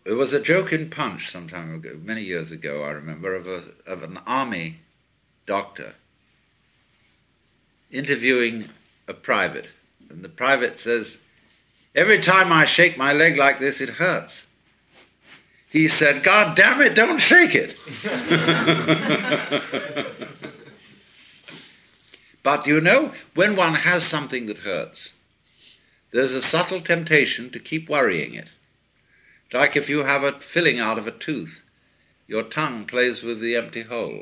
There was a joke in Punch some time ago, many years ago, I remember, of an army doctor interviewing a private. And the private says, "Every time I shake my leg like this, it hurts." He said, "God damn it, don't shake it." But you know, when one has something that hurts, there's a subtle temptation to keep worrying it. Like if you have a filling out of a tooth, your tongue plays with the empty hole.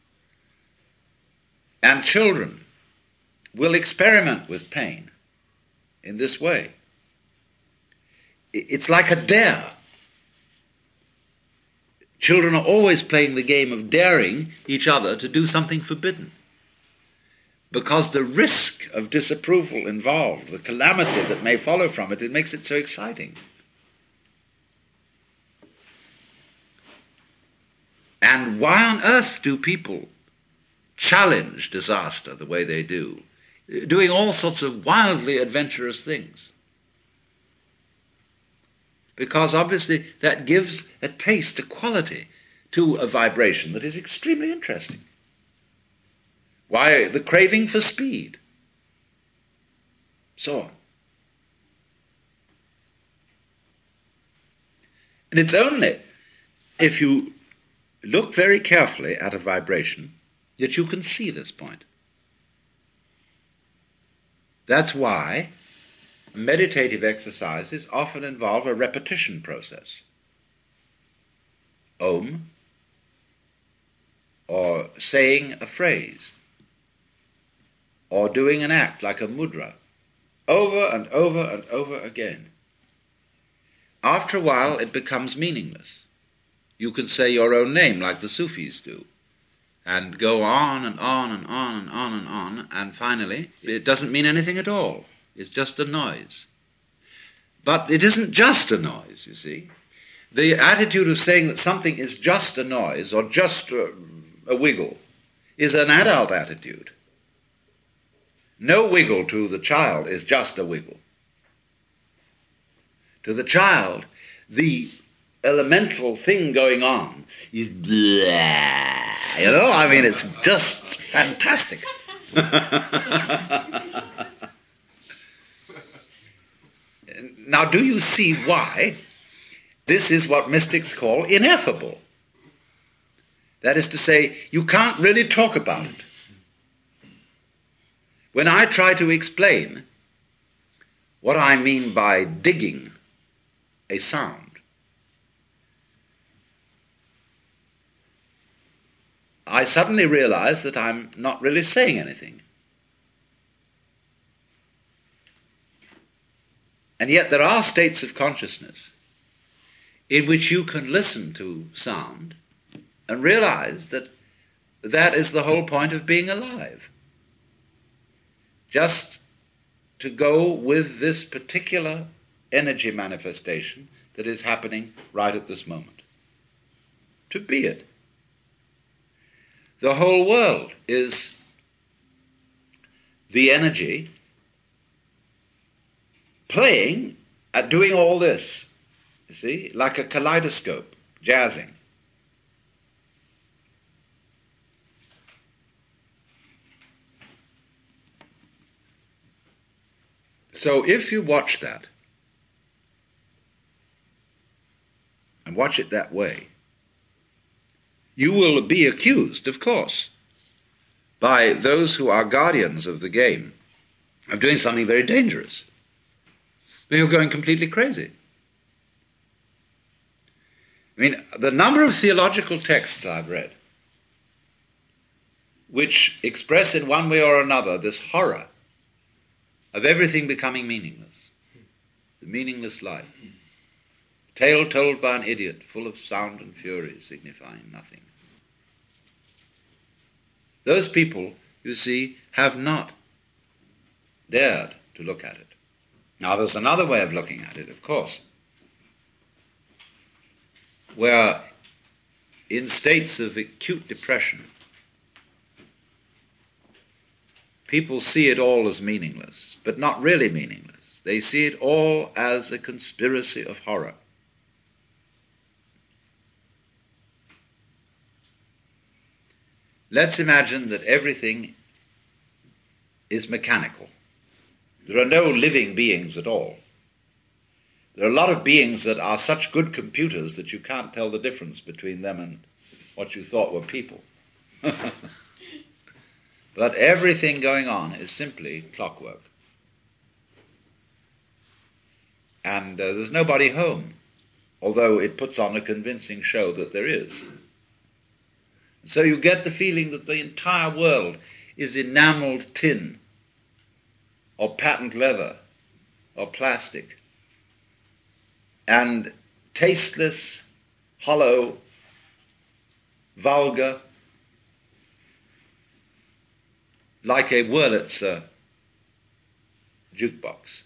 And children will experiment with pain in this way. It's like a dare. Children are always playing the game of daring each other to do something forbidden, because the risk of disapproval involved, the calamity that may follow from it, it makes it so exciting. And why on earth do people challenge disaster the way they do, doing all sorts of wildly adventurous things? Because obviously that gives a taste, a quality to a vibration that is extremely interesting. Why, the craving for speed, so on. And it's only if you look very carefully at a vibration that you can see this point. That's why meditative exercises often involve a repetition process. Om, or saying a phrase, or doing an act like a mudra, over and over and over again. After a while it becomes meaningless. You can say your own name like the Sufis do, and go on and on and on and on and on, and finally it doesn't mean anything at all. It's just a noise. But it isn't just a noise, you see. The attitude of saying that something is just a noise or just a wiggle is an adult attitude. No wiggle to the child is just a wiggle. To the child, the elemental thing going on is blah, you know? I mean, it's just fantastic. Now, do you see why this is what mystics call ineffable? That is to say, you can't really talk about it. When I try to explain what I mean by digging a sound, I suddenly realize that I'm not really saying anything. And yet there are states of consciousness in which you can listen to sound and realize that that is the whole point of being alive. Just to go with this particular energy manifestation that is happening right at this moment. To be it. The whole world is the energy playing at doing all this, you see, like a kaleidoscope, jazzing. So if you watch that, and watch it that way, you will be accused, of course, by those who are guardians of the game of doing something very dangerous. You're going completely crazy. I mean, the number of theological texts I've read which express in one way or another this horror of everything becoming meaningless, the meaningless life. Tale told by an idiot, full of sound and fury, signifying nothing. Those people, you see, have not dared to look at it. Now, there's another way of looking at it, of course, where in states of acute depression, people see it all as meaningless, but not really meaningless. They see it all as a conspiracy of horror. Let's imagine that everything is mechanical. There are no living beings at all. There are a lot of beings that are such good computers that you can't tell the difference between them and what you thought were people. But everything going on is simply clockwork. And there's nobody home, although it puts on a convincing show that there is. So you get the feeling that the entire world is enameled tin, or patent leather, or plastic, and tasteless, hollow, vulgar, like a Wurlitzer jukebox.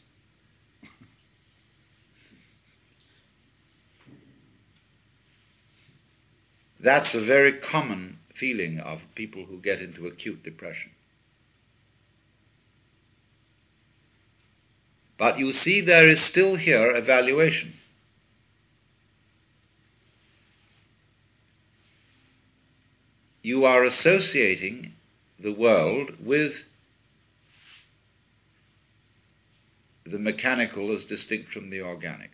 That's a very common feeling of people who get into acute depression. But you see, there is still here evaluation. You are associating the world with the mechanical as distinct from the organic.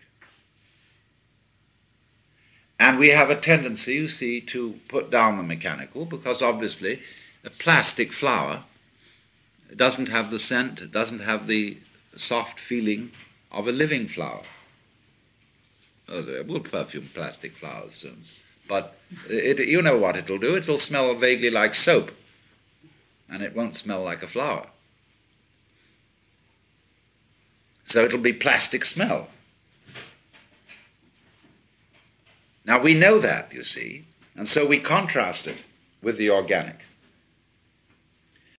And we have a tendency, you see, to put down the mechanical, because obviously a plastic flower doesn't have the scent, it doesn't have the soft feeling of a living flower. Oh, we'll perfume plastic flowers soon. But you know what it'll do. It'll smell vaguely like soap, and it won't smell like a flower. So it'll be plastic smell. Now we know that, you see, and so we contrast it with the organic.